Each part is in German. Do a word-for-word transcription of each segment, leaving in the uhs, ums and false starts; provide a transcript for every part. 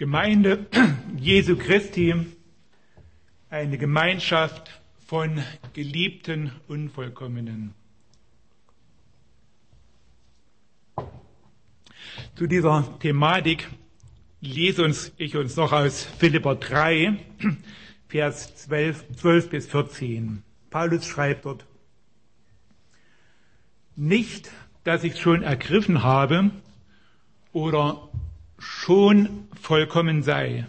Gemeinde Jesu Christi, eine Gemeinschaft von geliebten Unvollkommenen. Zu dieser Thematik lese uns, ich uns noch aus Philipper drei, Vers zwölf, zwölf bis vierzehn. Paulus schreibt dort: Nicht, dass ich schon ergriffen habe oder schon vollkommen sei.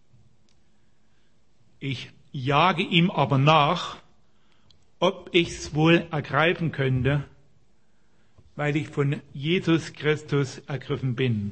Ich jage ihm aber nach, ob ich's wohl ergreifen könnte, weil ich von Jesus Christus ergriffen bin.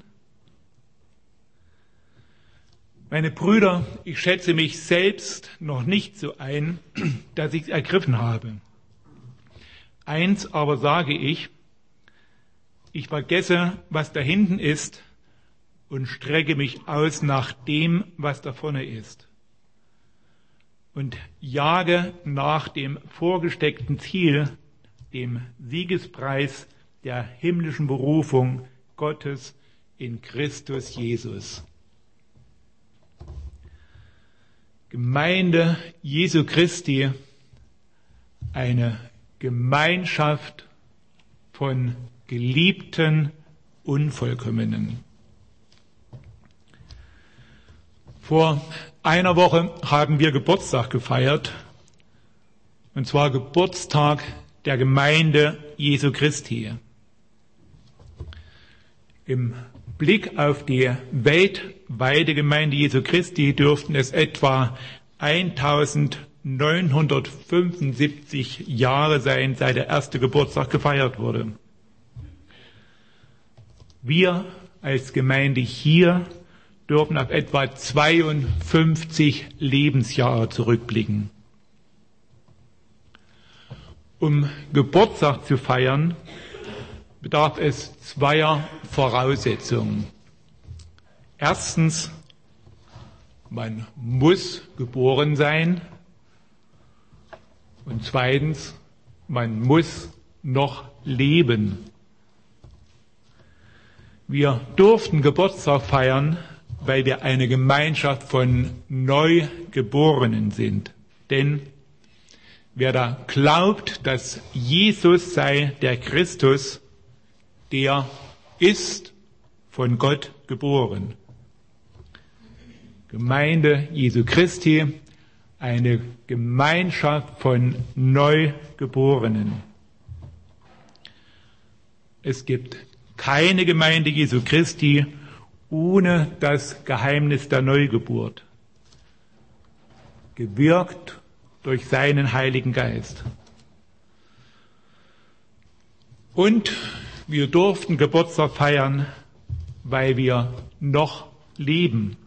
Meine Brüder, ich schätze mich selbst noch nicht so ein, dass ich's ergriffen habe. Eins aber sage ich: Ich vergesse, was da hinten ist, und strecke mich aus nach dem, was da vorne ist, und jage nach dem vorgesteckten Ziel, dem Siegespreis der himmlischen Berufung Gottes in Christus Jesus. Gemeinde Jesu Christi, eine Gemeinschaft von geliebten Unvollkommenen. Vor einer Woche haben wir Geburtstag gefeiert, und zwar Geburtstag der Gemeinde Jesu Christi. Im Blick auf die weltweite Gemeinde Jesu Christi dürften es etwa eintausendneunhundertfünfundsiebzig Jahre sein, seit der erste Geburtstag gefeiert wurde. Wir als Gemeinde hier dürfen auf etwa zweiundfünfzig Lebensjahre zurückblicken. Um Geburtstag zu feiern, bedarf es zweier Voraussetzungen. Erstens, man muss geboren sein, und zweitens, man muss noch leben. Wir durften Geburtstag feiern, weil wir eine Gemeinschaft von Neugeborenen sind. Denn wer da glaubt, dass Jesus sei der Christus, der ist von Gott geboren. Gemeinde Jesu Christi, eine Gemeinschaft von Neugeborenen. Es gibt keine Gemeinde Jesu Christi ohne das Geheimnis der Neugeburt, gewirkt durch seinen Heiligen Geist. Und wir durften Geburtstag feiern, weil wir noch leben.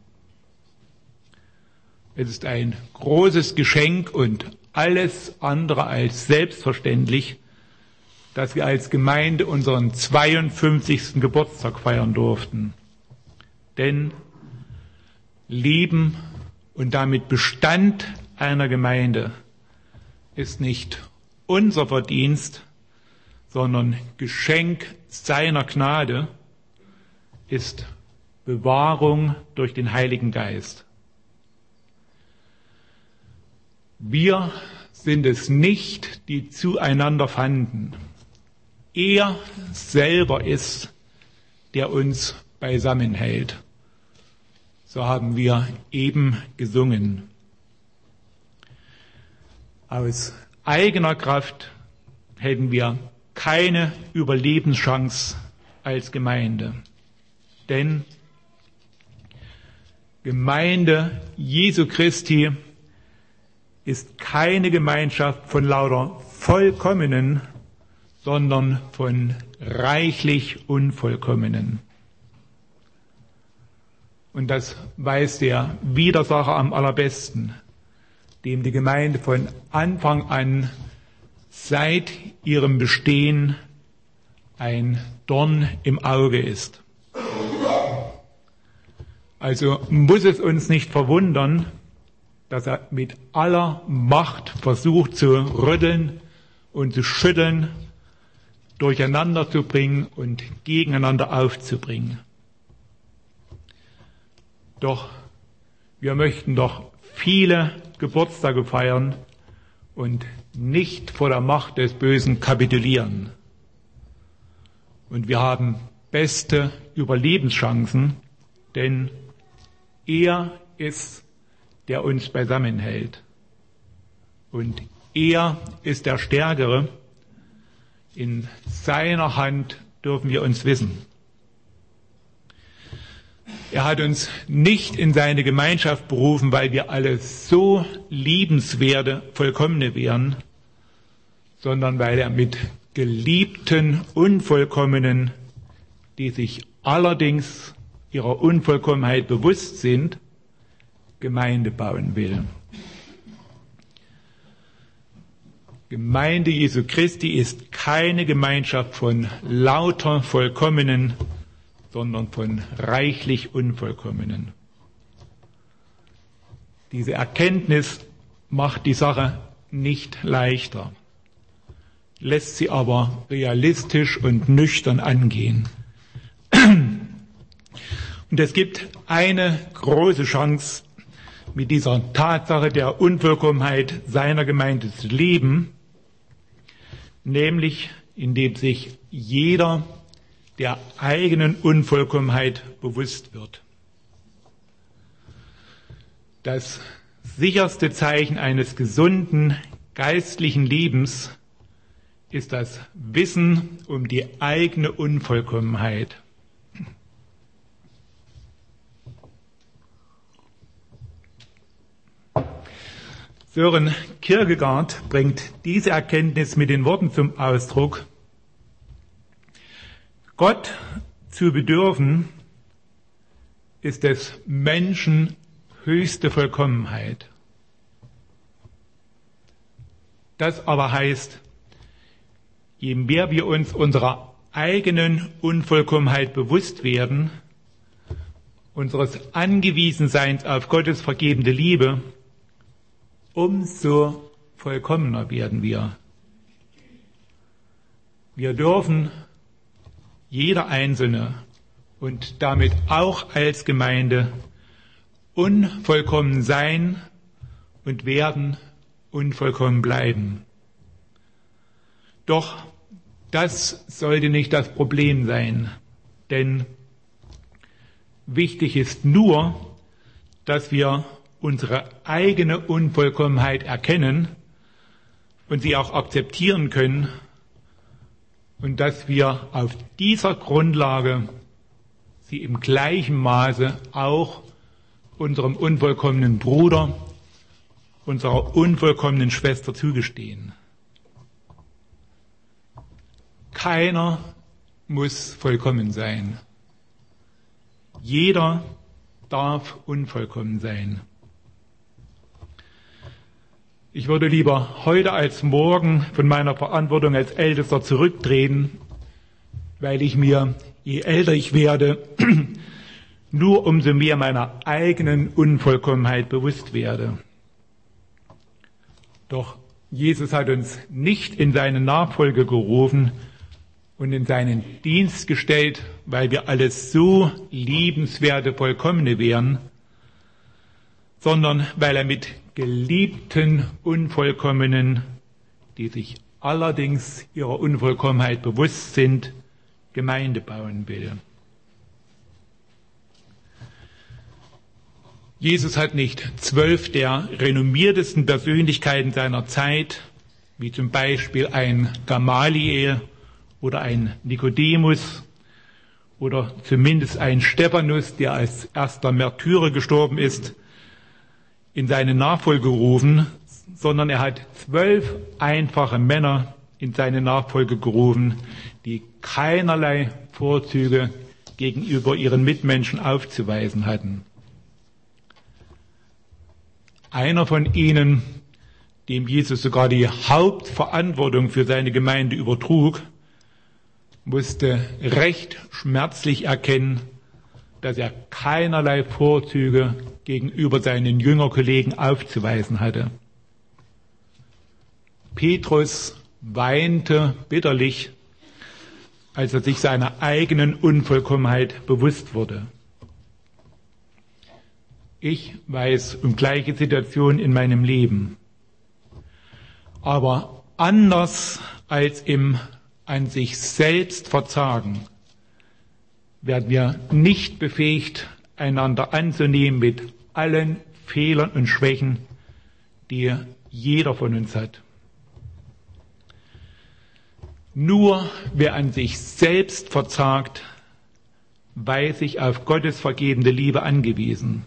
Es ist ein großes Geschenk und alles andere als selbstverständlich, dass wir als Gemeinde unseren zweiundfünfzigsten Geburtstag feiern durften. Denn Leben und damit Bestand einer Gemeinde ist nicht unser Verdienst, sondern Geschenk seiner Gnade, ist Bewahrung durch den Heiligen Geist. Wir sind es nicht, die zueinander fanden. Er selber ist, der uns beisammenhält. So haben wir eben gesungen. Aus eigener Kraft hätten wir keine Überlebenschance als Gemeinde. Denn Gemeinde Jesu Christi ist keine Gemeinschaft von lauter Vollkommenen, sondern von reichlich Unvollkommenen. Und das weiß der Widersacher am allerbesten, dem die Gemeinde von Anfang an seit ihrem Bestehen ein Dorn im Auge ist. Also muss es uns nicht verwundern, dass er mit aller Macht versucht zu rütteln und zu schütteln, durcheinander zu bringen und gegeneinander aufzubringen. Doch wir möchten doch viele Geburtstage feiern und nicht vor der Macht des Bösen kapitulieren. Und wir haben beste Überlebenschancen, denn er ist, der uns beisammenhält. Und er ist der Stärkere. In seiner Hand dürfen wir uns wissen. Er hat uns nicht in seine Gemeinschaft berufen, weil wir alle so liebenswerte, vollkommene wären, sondern weil er mit geliebten, Unvollkommenen, die sich allerdings ihrer Unvollkommenheit bewusst sind, Gemeinde bauen will. Gemeinde Jesu Christi ist keine Gemeinschaft von lauter Vollkommenen, sondern von reichlich Unvollkommenen. Diese Erkenntnis macht die Sache nicht leichter, lässt sie aber realistisch und nüchtern angehen. Und es gibt eine große Chance, mit dieser Tatsache der Unvollkommenheit seiner Gemeinde zu leben, nämlich indem sich jeder der eigenen Unvollkommenheit bewusst wird. Das sicherste Zeichen eines gesunden geistlichen Lebens ist das Wissen um die eigene Unvollkommenheit. Sören Kierkegaard bringt diese Erkenntnis mit den Worten zum Ausdruck: Gott zu bedürfen ist des Menschen höchste Vollkommenheit. Das aber heißt, je mehr wir uns unserer eigenen Unvollkommenheit bewusst werden, unseres Angewiesenseins auf Gottes vergebende Liebe, umso vollkommener werden wir. Wir dürfen, jeder Einzelne und damit auch als Gemeinde, unvollkommen sein und werden unvollkommen bleiben. Doch das sollte nicht das Problem sein, denn wichtig ist nur, dass wir unsere eigene Unvollkommenheit erkennen und sie auch akzeptieren können und dass wir auf dieser Grundlage sie im gleichen Maße auch unserem unvollkommenen Bruder, unserer unvollkommenen Schwester zugestehen. Keiner muss vollkommen sein. Jeder darf unvollkommen sein. Ich würde lieber heute als morgen von meiner Verantwortung als Ältester zurücktreten, weil ich mir, je älter ich werde, nur umso mehr meiner eigenen Unvollkommenheit bewusst werde. Doch Jesus hat uns nicht in seine Nachfolge gerufen und in seinen Dienst gestellt, weil wir alles so liebenswerte Vollkommene wären, sondern weil er mit geliebten Unvollkommenen, die sich allerdings ihrer Unvollkommenheit bewusst sind, Gemeinde bauen will. Jesus hat nicht zwölf der renommiertesten Persönlichkeiten seiner Zeit, wie zum Beispiel ein Gamaliel oder ein Nikodemus oder zumindest ein Stephanus, der als erster Märtyrer gestorben ist, in seine Nachfolge gerufen, sondern er hat zwölf einfache Männer in seine Nachfolge gerufen, die keinerlei Vorzüge gegenüber ihren Mitmenschen aufzuweisen hatten. Einer von ihnen, dem Jesus sogar die Hauptverantwortung für seine Gemeinde übertrug, musste recht schmerzlich erkennen, dass er keinerlei Vorzüge gegenüber seinen Jüngerkollegen aufzuweisen hatte. Petrus weinte bitterlich, als er sich seiner eigenen Unvollkommenheit bewusst wurde. Ich weiß um gleiche Situationen in meinem Leben. Aber anders als im an sich selbst Verzagen werden wir nicht befähigt, einander anzunehmen mit allen Fehlern und Schwächen, die jeder von uns hat. Nur wer an sich selbst verzagt, weiß sich auf Gottes vergebende Liebe angewiesen.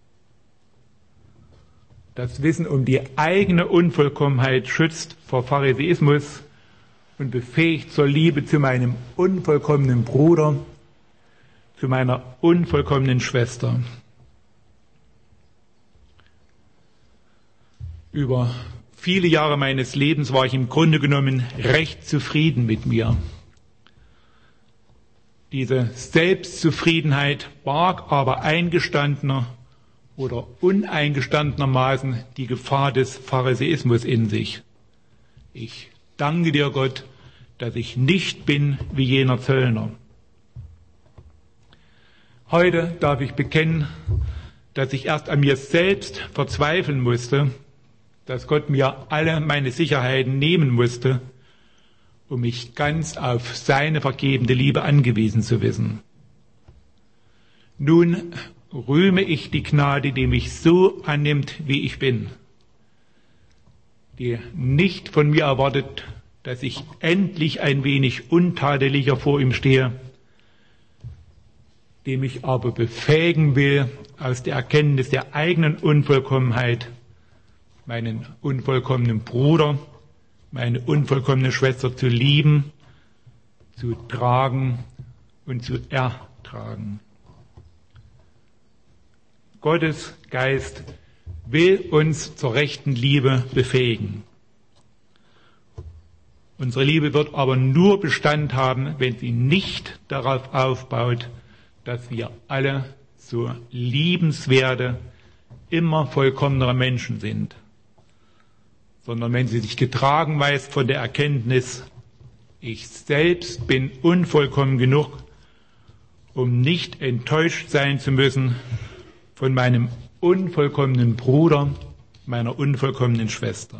Das Wissen um die eigene Unvollkommenheit schützt vor Pharisäismus und befähigt zur Liebe zu meinem unvollkommenen Bruder, zu meiner unvollkommenen Schwester. Über viele Jahre meines Lebens war ich im Grunde genommen recht zufrieden mit mir. Diese Selbstzufriedenheit barg aber eingestandener oder uneingestandenermaßen die Gefahr des Pharisäismus in sich. Ich danke dir, Gott, dass ich nicht bin wie jener Zöllner. Heute darf ich bekennen, dass ich erst an mir selbst verzweifeln musste, dass Gott mir alle meine Sicherheiten nehmen musste, um mich ganz auf seine vergebende Liebe angewiesen zu wissen. Nun rühme ich die Gnade, die mich so annimmt, wie ich bin, die nicht von mir erwartet, dass ich endlich ein wenig untadeliger vor ihm stehe, die mich aber befähigen will, aus der Erkenntnis der eigenen Unvollkommenheit meinen unvollkommenen Bruder, meine unvollkommene Schwester zu lieben, zu tragen und zu ertragen. Gottes Geist will uns zur rechten Liebe befähigen. Unsere Liebe wird aber nur Bestand haben, wenn sie nicht darauf aufbaut, dass wir alle so liebenswerte, immer vollkommenere Menschen sind, sondern wenn sie sich getragen weiß von der Erkenntnis, ich selbst bin unvollkommen genug, um nicht enttäuscht sein zu müssen von meinem unvollkommenen Bruder, meiner unvollkommenen Schwester.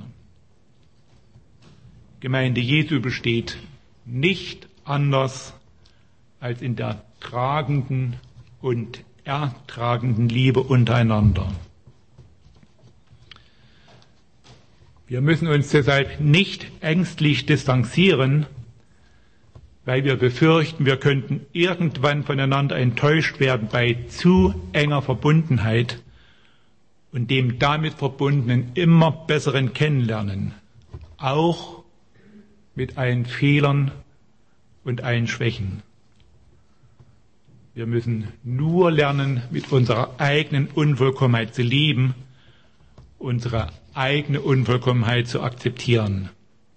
Gemeinde Jesu besteht nicht anders als in der tragenden und ertragenden Liebe untereinander. Wir müssen uns deshalb nicht ängstlich distanzieren, weil wir befürchten, wir könnten irgendwann voneinander enttäuscht werden bei zu enger Verbundenheit und dem damit verbundenen immer besseren Kennenlernen, auch mit allen Fehlern und allen Schwächen. Wir müssen nur lernen, mit unserer eigenen Unvollkommenheit zu leben, unsere eigene Unvollkommenheit zu akzeptieren.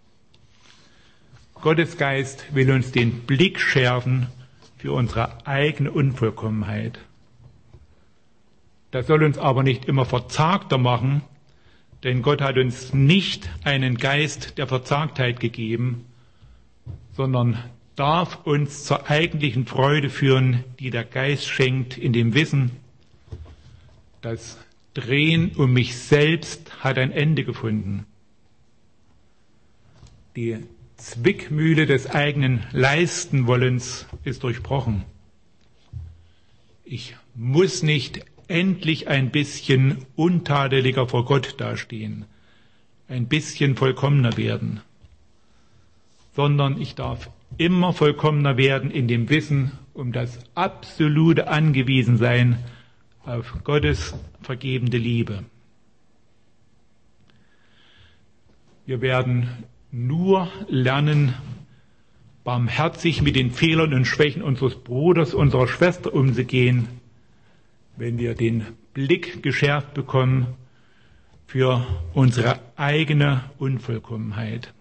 Gottes Geist will uns den Blick schärfen für unsere eigene Unvollkommenheit. Das soll uns aber nicht immer verzagter machen, denn Gott hat uns nicht einen Geist der Verzagtheit gegeben, sondern darf uns zur eigentlichen Freude führen, die der Geist schenkt, in dem Wissen, das Drehen um mich selbst hat ein Ende gefunden. Die Zwickmühle des eigenen Leistenwollens ist durchbrochen. Ich muss nicht endlich ein bisschen untadeliger vor Gott dastehen, ein bisschen vollkommener werden, sondern ich darf immer vollkommener werden in dem Wissen um das absolute Angewiesensein auf Gottes vergebende Liebe. Wir werden nur lernen, barmherzig mit den Fehlern und Schwächen unseres Bruders, unserer Schwester umzugehen, wenn wir den Blick geschärft bekommen für unsere eigene Unvollkommenheit.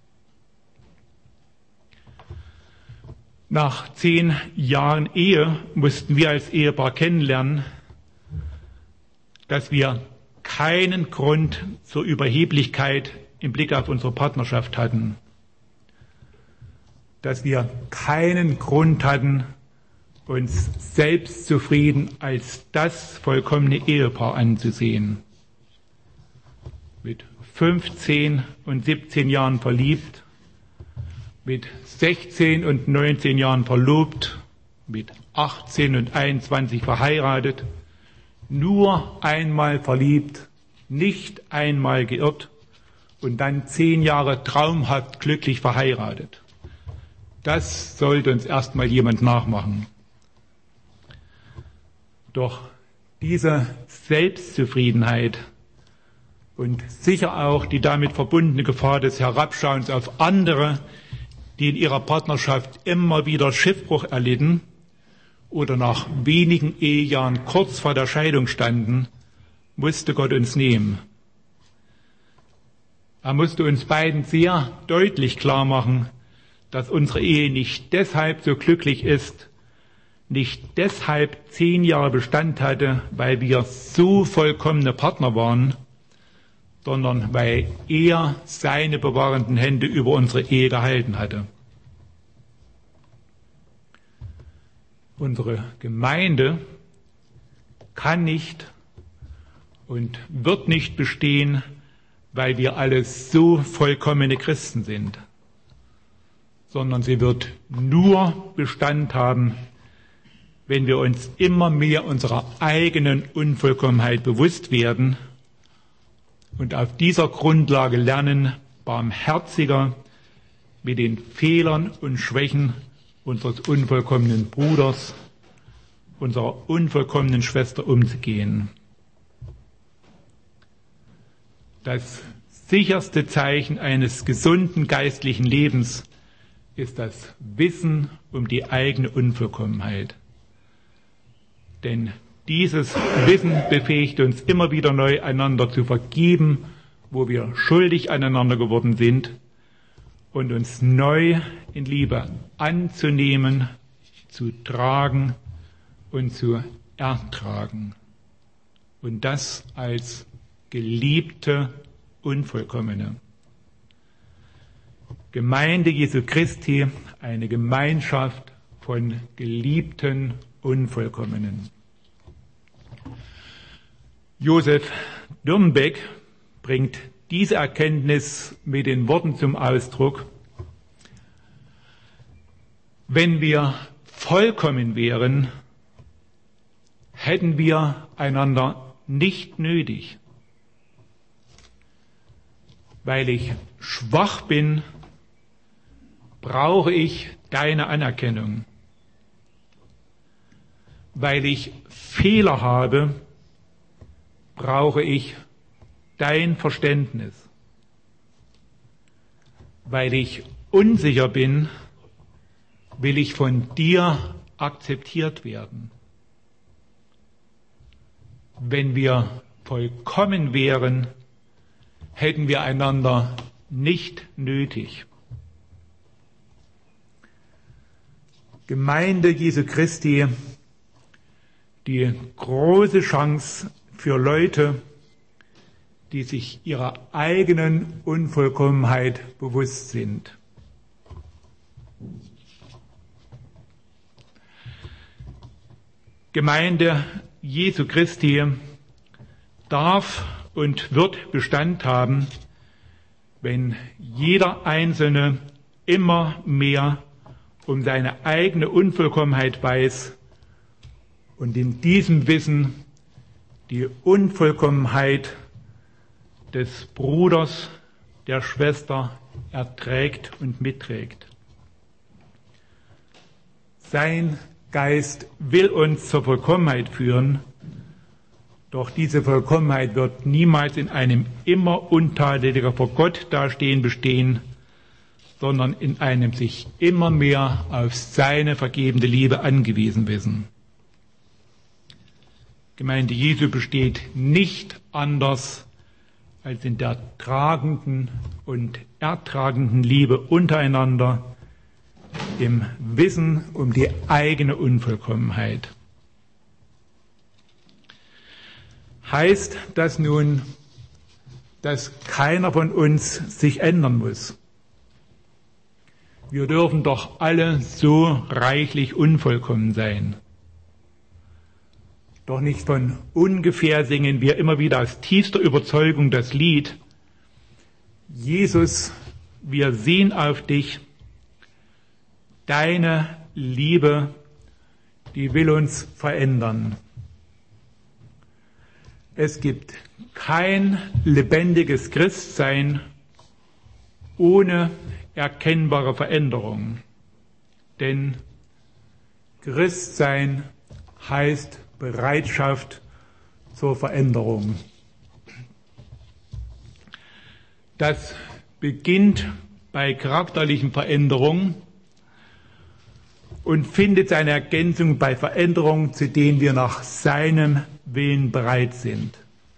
Nach zehn Jahren Ehe mussten wir als Ehepaar kennenlernen, dass wir keinen Grund zur Überheblichkeit im Blick auf unsere Partnerschaft hatten. Dass wir keinen Grund hatten, uns selbstzufrieden als das vollkommene Ehepaar anzusehen. Mit fünfzehn und siebzehn Jahren verliebt, mit sechzehn und neunzehn Jahren verlobt, mit achtzehn und einundzwanzig verheiratet, nur einmal verliebt, nicht einmal geirrt und dann zehn Jahre traumhaft glücklich verheiratet. Das sollte uns erstmal jemand nachmachen. Doch diese Selbstzufriedenheit und sicher auch die damit verbundene Gefahr des Herabschauens auf andere, die in ihrer Partnerschaft immer wieder Schiffbruch erlitten oder nach wenigen Ehejahren kurz vor der Scheidung standen, musste Gott uns nehmen. Er musste uns beiden sehr deutlich klar machen, dass unsere Ehe nicht deshalb so glücklich ist, nicht deshalb zehn Jahre Bestand hatte, weil wir so vollkommene Partner waren, sondern weil er seine bewahrenden Hände über unsere Ehe gehalten hatte. Unsere Gemeinde kann nicht und wird nicht bestehen, weil wir alle so vollkommene Christen sind, sondern sie wird nur Bestand haben, wenn wir uns immer mehr unserer eigenen Unvollkommenheit bewusst werden und auf dieser Grundlage lernen, barmherziger mit den Fehlern und Schwächen unseres unvollkommenen Bruders, unserer unvollkommenen Schwester umzugehen. Das sicherste Zeichen eines gesunden geistlichen Lebens ist das Wissen um die eigene Unvollkommenheit. Denn dieses Wissen befähigt uns immer wieder neu, einander zu vergeben, wo wir schuldig aneinander geworden sind, und uns neu in Liebe anzunehmen, zu tragen und zu ertragen. Und das als geliebte Unvollkommene. Gemeinde Jesu Christi, eine Gemeinschaft von geliebten Unvollkommenen. Josef Dürnbeck bringt diese Erkenntnis mit den Worten zum Ausdruck: Wenn wir vollkommen wären, hätten wir einander nicht nötig. Weil ich schwach bin, brauche ich deine Anerkennung. Weil ich Fehler habe, brauche ich dein Verständnis. Weil ich unsicher bin, will ich von dir akzeptiert werden. Wenn wir vollkommen wären, hätten wir einander nicht nötig. Gemeinde Jesu Christi, die große Chance für Leute, die sich ihrer eigenen Unvollkommenheit bewusst sind. Gemeinde Jesu Christi darf und wird Bestand haben, wenn jeder Einzelne immer mehr um seine eigene Unvollkommenheit weiß und in diesem Wissen die Unvollkommenheit des Bruders, der Schwester erträgt und mitträgt. Sein Geist will uns zur Vollkommenheit führen, doch diese Vollkommenheit wird niemals in einem immer untadeliger vor Gott dastehen bestehen, sondern in einem sich immer mehr auf seine vergebende Liebe angewiesen wissen. Gemeinde Jesu besteht nicht anders als in der tragenden und ertragenden Liebe untereinander, im Wissen um die eigene Unvollkommenheit. Heißt das nun, dass keiner von uns sich ändern muss? Wir dürfen doch alle so reichlich unvollkommen sein. Doch nicht von ungefähr singen wir immer wieder aus tiefster Überzeugung das Lied: Jesus, wir sehen auf dich, deine Liebe, die will uns verändern. Es gibt kein lebendiges Christsein ohne erkennbare Veränderung. Denn Christsein heißt Bereitschaft zur Veränderung. Das beginnt bei charakterlichen Veränderungen und findet seine Ergänzung bei Veränderungen, zu denen wir nach seinem Willen bereit sind.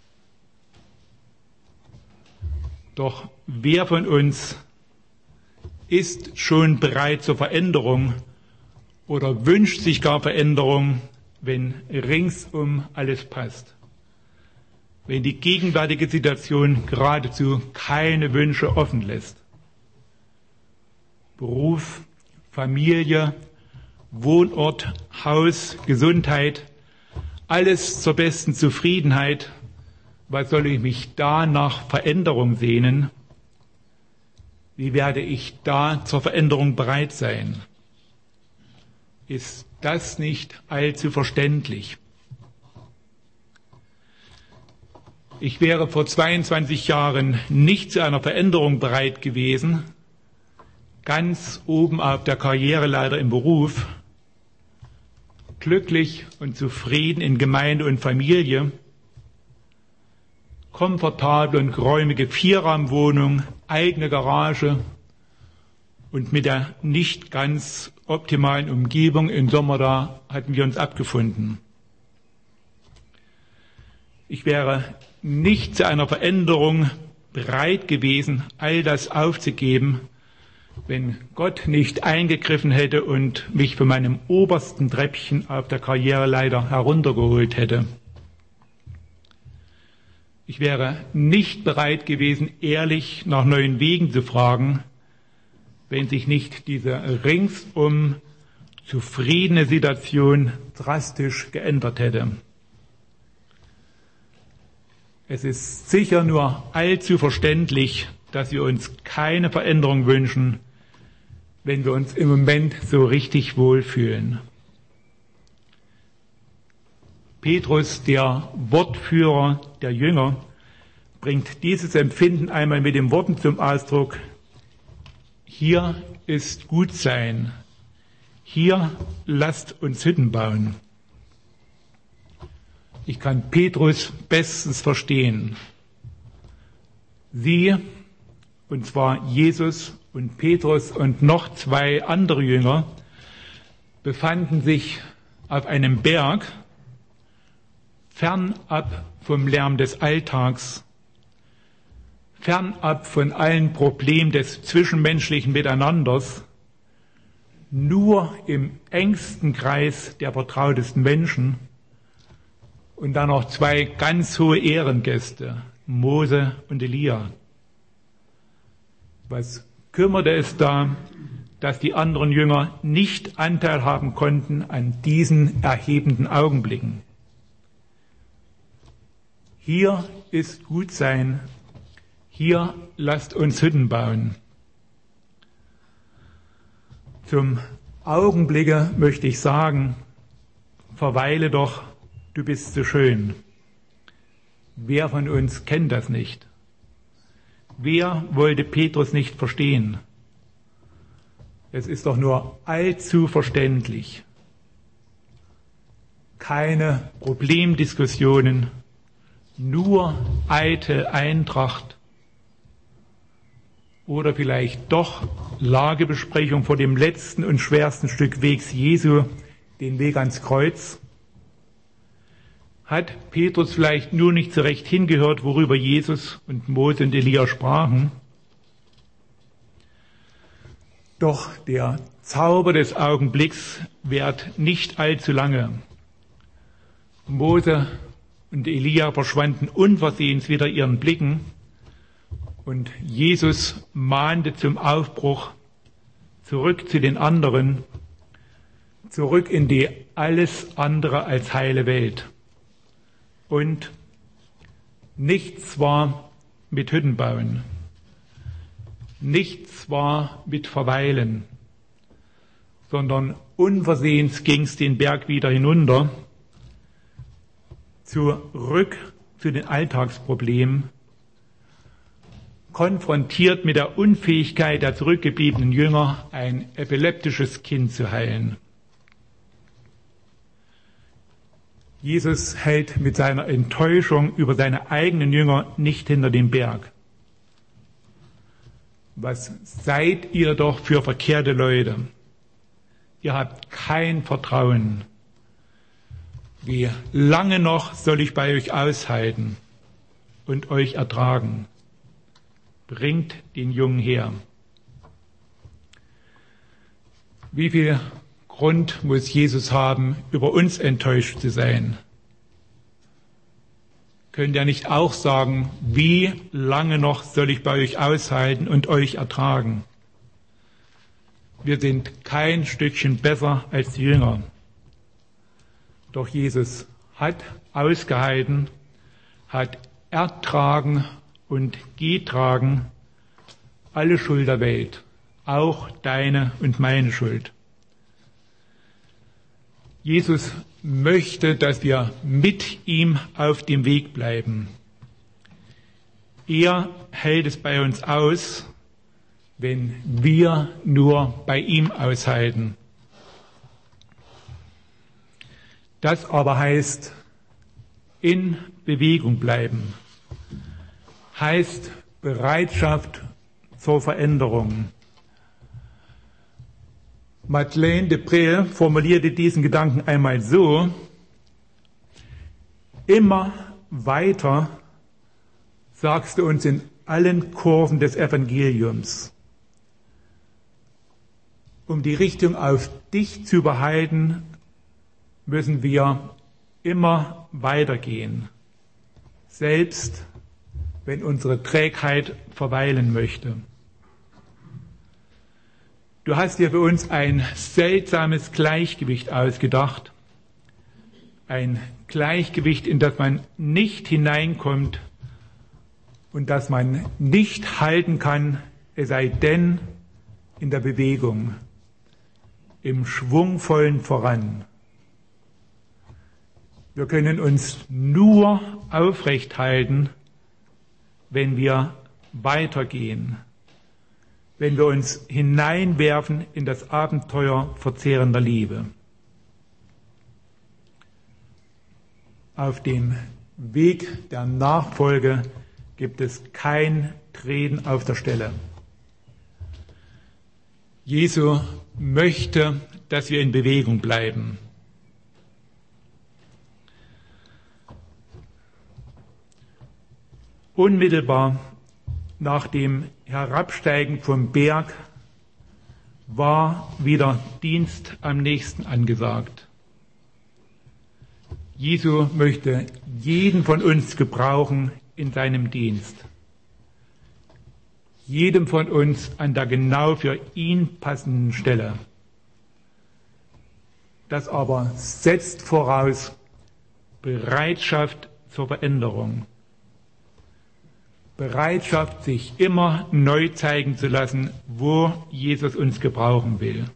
Doch wer von uns ist schon bereit zur Veränderung oder wünscht sich gar Veränderung, wenn ringsum alles passt? Wenn die gegenwärtige Situation geradezu keine Wünsche offen lässt. Beruf, Familie, Wohnort, Haus, Gesundheit, alles zur besten Zufriedenheit. Was soll ich mich da nach Veränderung sehnen? Wie werde ich da zur Veränderung bereit sein? Ist das nicht allzu verständlich? Ich wäre vor zweiundzwanzig Jahren nicht zu einer Veränderung bereit gewesen, ganz oben auf der Karriereleiter im Beruf, glücklich und zufrieden in Gemeinde und Familie, komfortable und geräumige Vierraumwohnung, eigene Garage und mit der nicht ganz optimalen Umgebung im Sommer da hatten wir uns abgefunden. Ich wäre nicht zu einer Veränderung bereit gewesen, all das aufzugeben, wenn Gott nicht eingegriffen hätte und mich von meinem obersten Treppchen auf der Karriereleiter heruntergeholt hätte. Ich wäre nicht bereit gewesen, ehrlich nach neuen Wegen zu fragen, wenn sich nicht diese ringsum zufriedene Situation drastisch geändert hätte. Es ist sicher nur allzu verständlich, dass wir uns keine Veränderung wünschen, wenn wir uns im Moment so richtig wohlfühlen. Petrus, der Wortführer der Jünger, bringt dieses Empfinden einmal mit den Worten zum Ausdruck: Hier ist Gutsein, hier lasst uns Hütten bauen. Ich kann Petrus bestens verstehen. Sie, und zwar Jesus und Petrus und noch zwei andere Jünger, befanden sich auf einem Berg, fernab vom Lärm des Alltags, fernab von allen Problemen des zwischenmenschlichen Miteinanders, nur im engsten Kreis der vertrautesten Menschen und dann noch zwei ganz hohe Ehrengäste, Mose und Elia. Was kümmerte es da, dass die anderen Jünger nicht Anteil haben konnten an diesen erhebenden Augenblicken? Hier ist Gutsein, hier lasst uns Hütten bauen. Zum Augenblicke möchte ich sagen, verweile doch, du bist so schön. Wer von uns kennt das nicht? Wer wollte Petrus nicht verstehen? Es ist doch nur allzu verständlich. Keine Problemdiskussionen, nur eitel Eintracht oder vielleicht doch Lagebesprechung vor dem letzten und schwersten Stück Wegs Jesu, den Weg ans Kreuz. Hat Petrus vielleicht nur nicht so recht hingehört, worüber Jesus und Mose und Elia sprachen? Doch der Zauber des Augenblicks währt nicht allzu lange. Mose und Elia verschwanden unversehens wieder ihren Blicken und Jesus mahnte zum Aufbruch: zurück zu den anderen, zurück in die alles andere als heile Welt. Und nichts war mit Hütten bauen, nichts war mit Verweilen, sondern unversehens ging es den Berg wieder hinunter, zurück zu den Alltagsproblemen, konfrontiert mit der Unfähigkeit der zurückgebliebenen Jünger, ein epileptisches Kind zu heilen. Jesus hält mit seiner Enttäuschung über seine eigenen Jünger nicht hinter dem Berg. Was seid ihr doch für verkehrte Leute? Ihr habt kein Vertrauen. Wie lange noch soll ich bei euch aushalten und euch ertragen? Bringt den Jungen her. Wie viel Grund muss Jesus haben, über uns enttäuscht zu sein? Könnt ihr nicht auch sagen, wie lange noch soll ich bei euch aushalten und euch ertragen? Wir sind kein Stückchen besser als die Jünger. Doch Jesus hat ausgehalten, hat ertragen und getragen alle Schuld der Welt, auch deine und meine Schuld. Jesus möchte, dass wir mit ihm auf dem Weg bleiben. Er hält es bei uns aus, wenn wir nur bei ihm aushalten. Das aber heißt, in Bewegung bleiben, heißt Bereitschaft zur Veränderung. Madeleine de Pré formulierte diesen Gedanken einmal so: Immer weiter, sagst du uns in allen Kurven des Evangeliums. Um die Richtung auf dich zu behalten, müssen wir immer weitergehen, selbst wenn unsere Trägheit verweilen möchte. Du hast dir für uns ein seltsames Gleichgewicht ausgedacht, ein Gleichgewicht, in das man nicht hineinkommt und das man nicht halten kann, es sei denn in der Bewegung, im schwungvollen Voran. Wir können uns nur aufrecht halten, wenn wir weitergehen, wenn wir uns hineinwerfen in das Abenteuer verzehrender Liebe. Auf dem Weg der Nachfolge gibt es kein Treten auf der Stelle. Jesu möchte, dass wir in Bewegung bleiben. Unmittelbar nach dem Herabsteigen vom Berg war wieder Dienst am nächsten angesagt. Jesu möchte jeden von uns gebrauchen in seinem Dienst. Jedem von uns an der genau für ihn passenden Stelle. Das aber setzt voraus Bereitschaft zur Veränderung. Bereitschaft, sich immer neu zeigen zu lassen, wo Jesus uns gebrauchen will.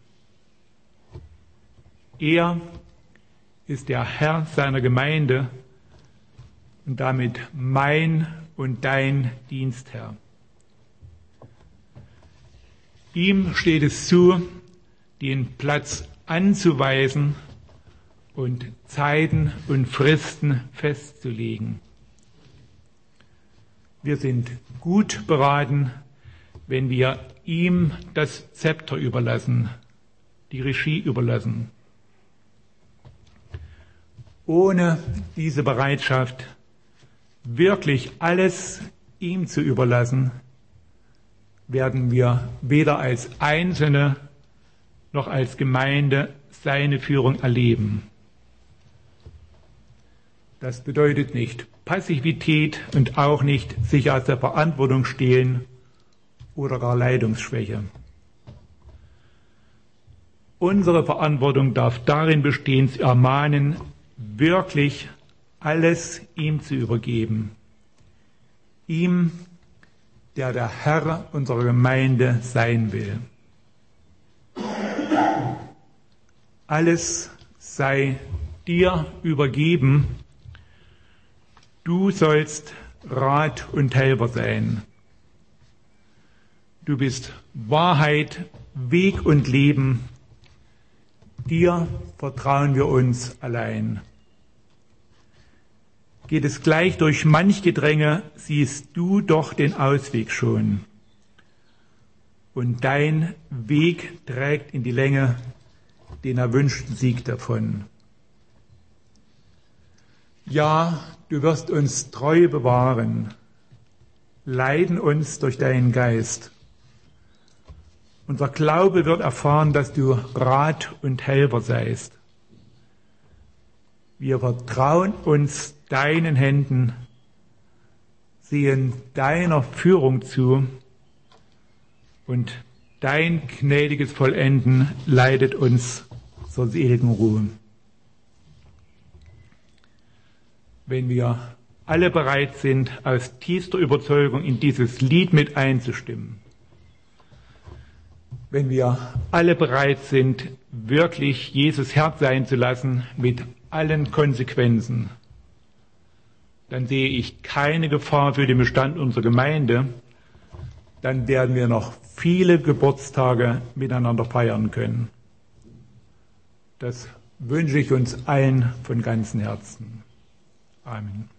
Er ist der Herr seiner Gemeinde und damit mein und dein Dienstherr. Ihm steht es zu, den Platz anzuweisen und Zeiten und Fristen festzulegen. Wir sind gut beraten, wenn wir ihm das Zepter überlassen, die Regie überlassen. Ohne diese Bereitschaft, wirklich alles ihm zu überlassen, werden wir weder als Einzelne noch als Gemeinde seine Führung erleben. Das bedeutet nicht Passivität und auch nicht sich aus der Verantwortung stehlen oder gar Leitungsschwäche. Unsere Verantwortung darf darin bestehen, zu ermahnen, wirklich alles ihm zu übergeben. Ihm, der der Herr unserer Gemeinde sein will. Alles sei dir übergeben. Du sollst Rat und Helfer sein. Du bist Wahrheit, Weg und Leben. Dir vertrauen wir uns allein. Geht es gleich durch manch Gedränge, siehst du doch den Ausweg schon. Und dein Weg trägt in die Länge den erwünschten Sieg davon. Ja, du wirst uns treu bewahren, leiden uns durch deinen Geist. Unser Glaube wird erfahren, dass du Rat und Helfer seist. Wir vertrauen uns deinen Händen, sehen deiner Führung zu und dein gnädiges Vollenden leitet uns zur seligen Ruhe. Wenn wir alle bereit sind, aus tiefster Überzeugung in dieses Lied mit einzustimmen, wenn wir alle bereit sind, wirklich Jesus Herr sein zu lassen mit allen Konsequenzen, dann sehe ich keine Gefahr für den Bestand unserer Gemeinde. Dann werden wir noch viele Geburtstage miteinander feiern können. Das wünsche ich uns allen von ganzem Herzen. Amen.